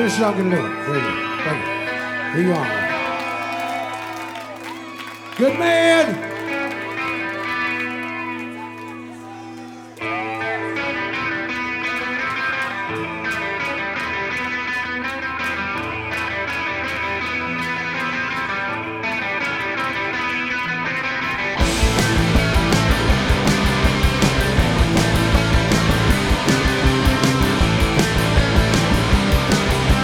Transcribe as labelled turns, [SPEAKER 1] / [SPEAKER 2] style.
[SPEAKER 1] Finish it out, get a new one. There you go. Thank you. Here you are. Good man.